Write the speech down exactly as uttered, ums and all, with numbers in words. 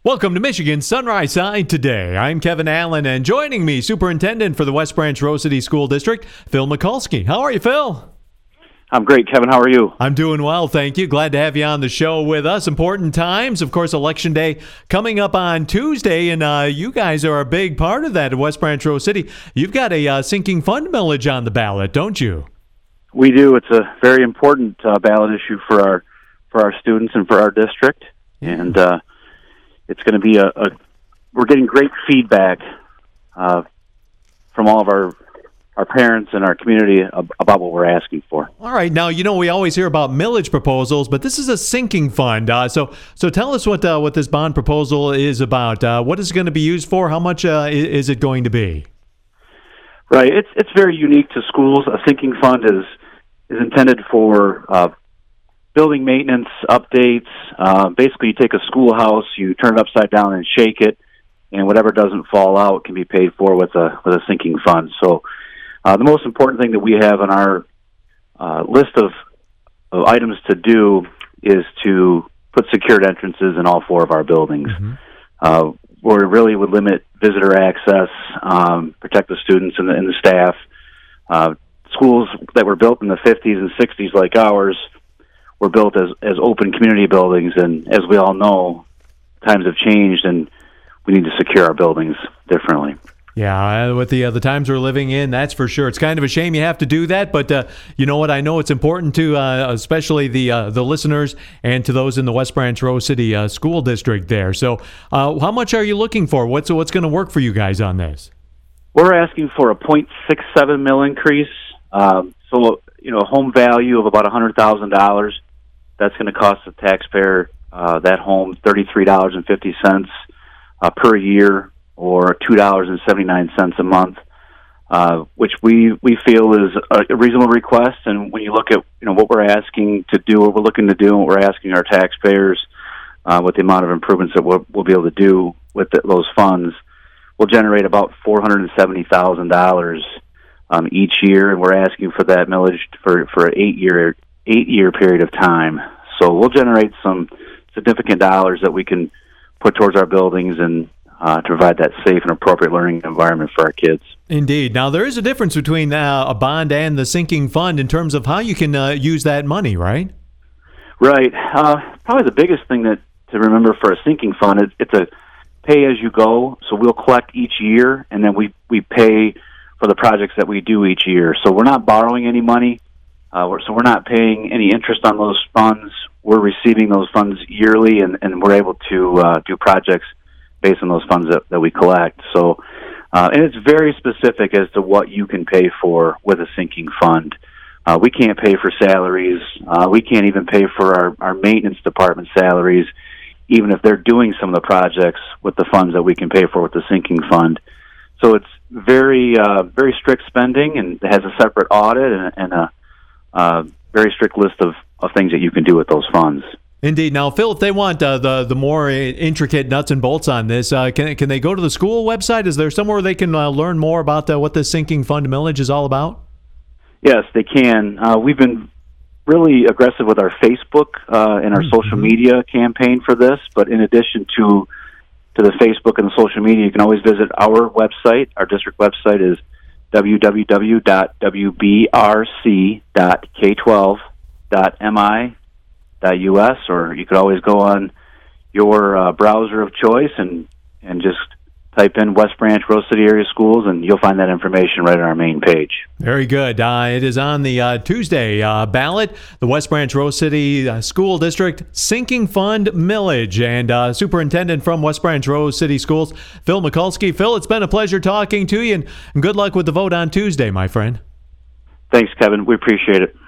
Welcome to Michigan Sunrise Side Today. I'm Kevin Allen, and joining me, Superintendent for the West Branch Rose City School District, Phil Mikulski. How are you, Phil? I'm great, Kevin. How are you? I'm doing well, thank you. Glad to have you on the show with us. Important times, of course, Election Day coming up on Tuesday, and uh, you guys are a big part of that at West Branch Rose City. You've got a uh, sinking fund millage on the ballot, don't you? We do. It's a very important uh, ballot issue for our for our students and for our district, and uh, it's going to be a, a. We're getting great feedback uh, from all of our. our parents and our community about what we're asking for. All right. Now, you know, we always hear about millage proposals, but this is a sinking fund. Uh, so so tell us what uh, what this bond proposal is about. Uh, what is it going to be used for? How much uh, is it going to be? Right. It's it's very unique to schools. A sinking fund is is intended for uh, building maintenance, updates. Uh, basically, you take a schoolhouse, you turn it upside down and shake it, and whatever doesn't fall out can be paid for with a with a sinking fund. So Uh, the most important thing that we have on our uh, list of, of items to do is to put secured entrances in all four of our buildings. Mm-hmm. Uh, where it really would limit visitor access, um, protect the students and the, and the staff. Uh, schools that were built in the fifties and sixties, like ours, were built as, as open community buildings. And as we all know, times have changed, and we need to secure our buildings differently. Yeah, with the uh, the times we're living in, that's for sure. It's kind of a shame you have to do that, but uh, you know what? I know it's important to, uh, especially the uh, the listeners and to those in the West Branch Rose City uh, School District there. So, uh, how much are you looking for? What's what's going to work for you guys on this? We're asking for a point six seven mil increase. Um, so, you know, a home value of about a hundred thousand dollars. That's going to cost the taxpayer uh, that home thirty three dollars and fifty cents uh, per year, or two dollars and seventy-nine cents a month, uh, which we, we feel is a reasonable request. And when you look at you know what we're asking to do, what we're looking to do, and what we're asking our taxpayers, uh, with the amount of improvements that we'll, we'll be able to do with the, those funds, we'll generate about four hundred seventy thousand dollars um, each year, and we're asking for that millage for, for an eight-year eight-year period of time. So we'll generate some significant dollars that we can put towards our buildings and Uh, to provide that safe and appropriate learning environment for our kids. Indeed. Now, there is a difference between uh, a bond and the sinking fund in terms of how you can uh, use that money, right? Right. Uh, probably the biggest thing that to remember for a sinking fund is it's a pay-as-you-go, so we'll collect each year, and then we, we pay for the projects that we do each year. So we're not borrowing any money, uh, we're, so we're not paying any interest on those funds. We're receiving those funds yearly, and, and we're able to uh, do projects based on those funds that, that we collect. So, uh, and it's very specific as to what you can pay for with a sinking fund. Uh, we can't pay for salaries. Uh, we can't even pay for our, our maintenance department salaries, even if they're doing some of the projects with the funds that we can pay for with the sinking fund. So it's very, uh, very strict spending, and it has a separate audit and, and a uh, very strict list of, of things that you can do with those funds. Indeed. Now, Phil, if they want uh, the the more intricate nuts and bolts on this, uh, can can they go to the school website? Is there somewhere they can uh, learn more about uh, what the sinking fund millage is all about? Yes, they can. Uh, we've been really aggressive with our Facebook uh, and our mm-hmm. social media campaign for this. But in addition to to the Facebook and the social media, you can always visit our website. Our district website is w w w dot w b r c dot k twelve dot m i. U S, or you could always go on your uh, browser of choice and, and just type in West Branch Rose City Area Schools, and you'll find that information right on our main page. Very good. Uh, it is on the uh, Tuesday uh, ballot, the West Branch Rose City uh, School District Sinking Fund Millage. And uh, Superintendent from West Branch Rose City Schools, Phil Mikulski. Phil, it's been a pleasure talking to you, and, and good luck with the vote on Tuesday, my friend. Thanks, Kevin. We appreciate it.